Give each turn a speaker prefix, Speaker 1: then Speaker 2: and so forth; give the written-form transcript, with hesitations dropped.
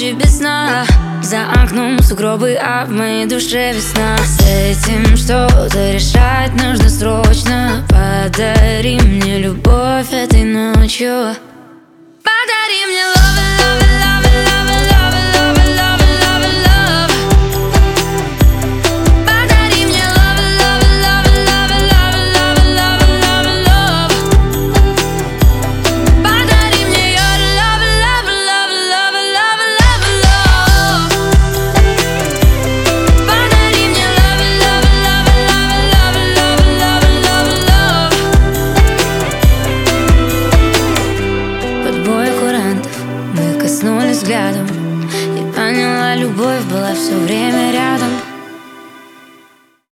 Speaker 1: ночи без сна. За окном сугробы, а в моей душе весна. С этим что-то решать нужно срочно. Подари мне любовь этой ночью.